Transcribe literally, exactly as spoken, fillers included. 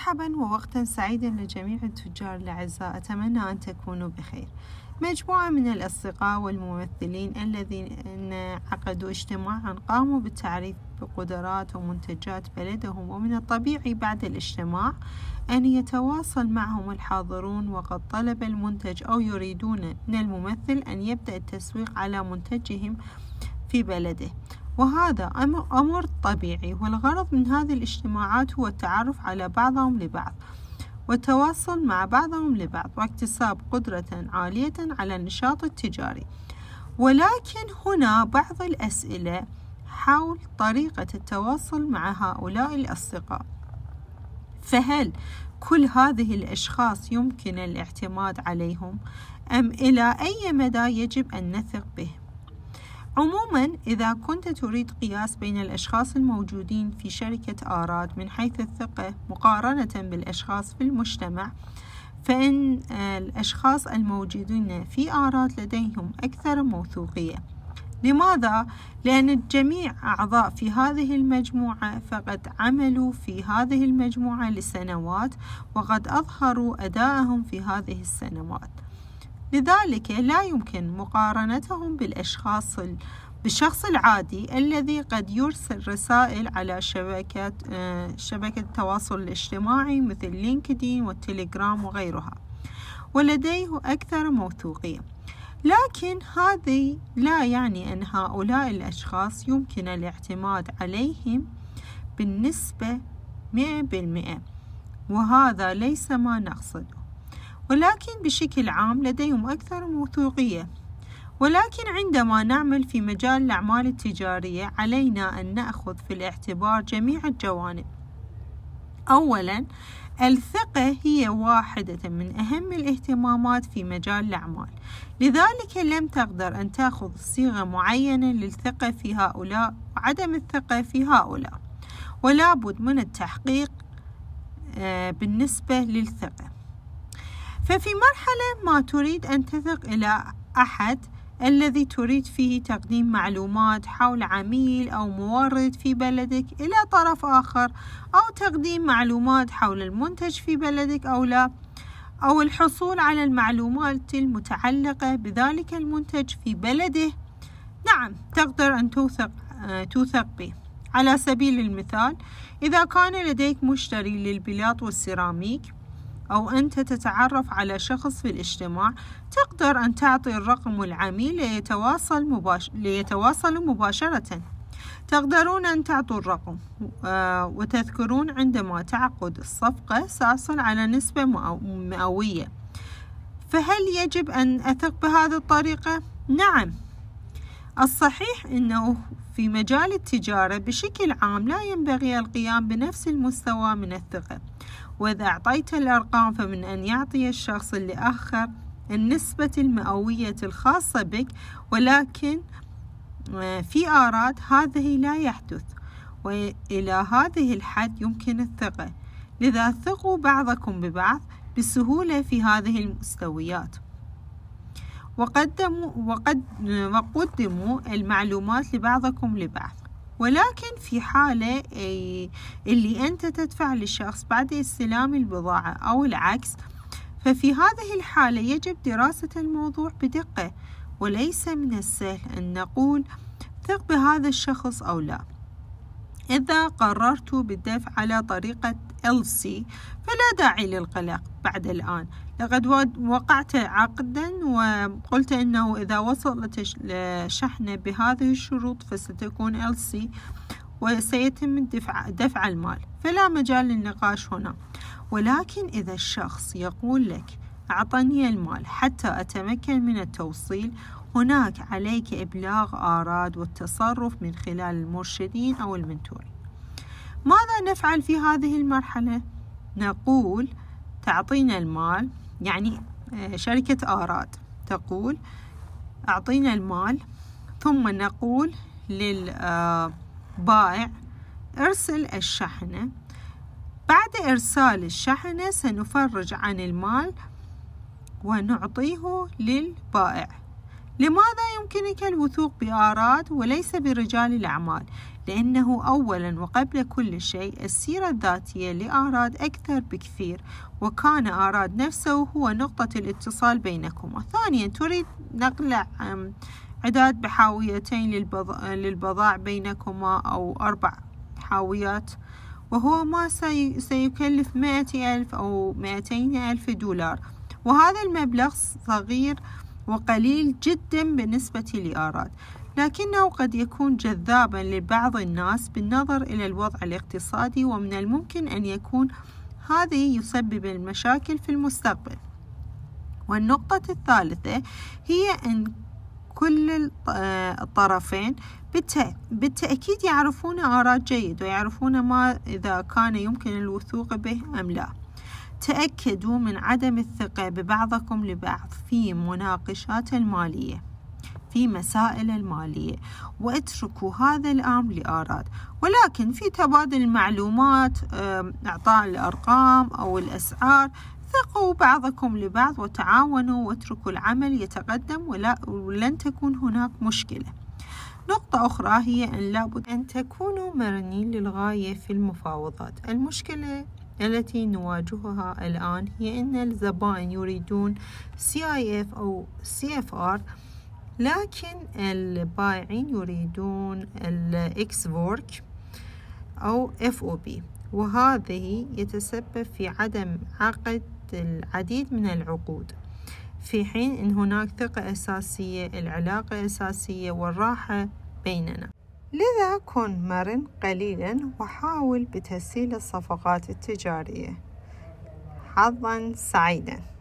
مرحبا ووقتا سعيدا لجميع التجار الأعزاء، أتمنى أن تكونوا بخير. مجموعة من الأصدقاء والممثلين الذين عقدوا اجتماعا قاموا بالتعريف بقدرات ومنتجات بلدهم، ومن الطبيعي بعد الاجتماع أن يتواصل معهم الحاضرون وقد طلب المنتج أو يريدون من الممثل أن يبدأ التسويق على منتجهم في بلده، وهذا أمر طبيعي. والغرض من هذه الاجتماعات هو التعرف على بعضهم لبعض والتواصل مع بعضهم لبعض واكتساب قدرة عالية على النشاط التجاري. ولكن هنا بعض الأسئلة حول طريقة التواصل مع هؤلاء الأصدقاء. فهل كل هذه الأشخاص يمكن الاعتماد عليهم، أم إلى أي مدى يجب أن نثق به؟ عموما، إذا كنت تريد قياس بين الأشخاص الموجودين في شركة آراد من حيث الثقة مقارنة بالأشخاص في المجتمع، فإن الأشخاص الموجودين في آراد لديهم أكثر موثوقية. لماذا؟ لأن الجميع أعضاء في هذه المجموعة فقد عملوا في هذه المجموعة لسنوات وقد أظهروا أداءهم في هذه السنوات، لذلك لا يمكن مقارنتهم بالأشخاص بالشخص العادي الذي قد يرسل رسائل على شبكة شبكة التواصل الاجتماعي مثل لينكدين والتليجرام وغيرها ولديه أكثر موثوقية. لكن هذا لا يعني أن هؤلاء الأشخاص يمكن الاعتماد عليهم بالنسبة مئة بالمئة، وهذا ليس ما نقصده، ولكن بشكل عام لديهم أكثر موثوقية. ولكن عندما نعمل في مجال الأعمال التجارية علينا أن نأخذ في الاعتبار جميع الجوانب. أولا، الثقة هي واحدة من أهم الاهتمامات في مجال الأعمال، لذلك لم تقدر أن تأخذ صيغة معينة للثقة في هؤلاء وعدم الثقة في هؤلاء، ولا بد من التحقيق بالنسبة للثقة. ففي مرحلة ما تريد أن تثق إلى أحد الذي تريد فيه تقديم معلومات حول عميل أو مورد في بلدك إلى طرف آخر، أو تقديم معلومات حول المنتج في بلدك أو لا، أو الحصول على المعلومات المتعلقة بذلك المنتج في بلده، نعم تقدر أن توثق توثق به. على سبيل المثال، إذا كان لديك مشتري للبلاط والسيراميك أو أنت تتعرف على شخص في الاجتماع، تقدر أن تعطي الرقم العميل ليتواصل مباش... ليتواصلوا مباشرة. تقدرون أن تعطوا الرقم آه وتذكرون عندما تعقد الصفقة سأحصل على نسبة مئوية. فهل يجب أن أثق بهذه الطريقة؟ نعم. الصحيح أنه في مجال التجارة بشكل عام لا ينبغي القيام بنفس المستوى من الثقة، وإذا أعطيت الأرقام فمن أن يعطي الشخص الآخر النسبة المئوية الخاصة بك، ولكن في آراد هذه لا يحدث، وإلى هذه الحد يمكن الثقة. لذا ثقوا بعضكم ببعض بسهولة في هذه المستويات، وقدموا وقد وقدموا المعلومات لبعضكم لبعض. ولكن في حالة اللي أنت تدفع للشخص بعد استلام البضاعة أو العكس، ففي هذه الحالة يجب دراسة الموضوع بدقة، وليس من السهل أن نقول ثق بهذا الشخص أو لا. إذا قررت بالدفع على طريقة إل سي فلا داعي للقلق بعد الآن. لقد وقعت عقدا وقلت أنه إذا وصلت الشحنة بهذه الشروط فستكون إل سي وسيتم دفع, دفع المال، فلا مجال للنقاش هنا. ولكن إذا الشخص يقول لك أعطني المال حتى أتمكن من التوصيل، هناك عليك إبلاغ آراد والتصرف من خلال المرشدين أو المنتورين. ماذا نفعل في هذه المرحلة؟ نقول تعطينا المال، يعني شركة آراد تقول أعطينا المال، ثم نقول للبائع ارسل الشحنة. بعد إرسال الشحنة سنفرج عن المال ونعطيه للبائع. لماذا يمكنك الوثوق بآراد وليس برجال الأعمال؟ لأنه أولا وقبل كل شيء السيرة الذاتية لآراد أكثر بكثير، وكان آراد نفسه هو نقطة الاتصال بينكما. ثانيا تريد نقل عداد بحاويتين للبضائع بينكما أو أربع حاويات، وهو ما سيكلف مائة ألف أو مائتين ألف دولار، وهذا المبلغ صغير وقليل جدا بالنسبة لآراد، لكنه قد يكون جذابا لبعض الناس بالنظر إلى الوضع الاقتصادي، ومن الممكن أن يكون هذه يسبب المشاكل في المستقبل. والنقطة الثالثة هي أن كل الطرفين بالتأكيد يعرفون آراد جيد، ويعرفون ما إذا كان يمكن الوثوق به أم لا. تأكدوا من عدم الثقة ببعضكم لبعض في مناقشات المالية في مسائل المالية، واتركوا هذا الأمر لآراد. ولكن في تبادل المعلومات، إعطاء الأرقام أو الأسعار، ثقوا بعضكم لبعض وتعاونوا واتركوا العمل يتقدم، ولا ولن تكون هناك مشكلة. نقطة أخرى هي أن لابد أن تكونوا مرنين للغاية في المفاوضات. المشكلة التي نواجهها الآن هي أن الزبائن يريدون سي آي إف أو سي إف آر، لكن البائعين يريدون الإكس فورك أو إف أو بي، وهذه يتسبب في عدم عقد العديد من العقود، في حين أن هناك ثقة أساسية، العلاقة أساسية، والراحة بيننا. لذا كن مرن قليلا وحاول بتسهيل الصفقات التجارية. حظا سعيدا.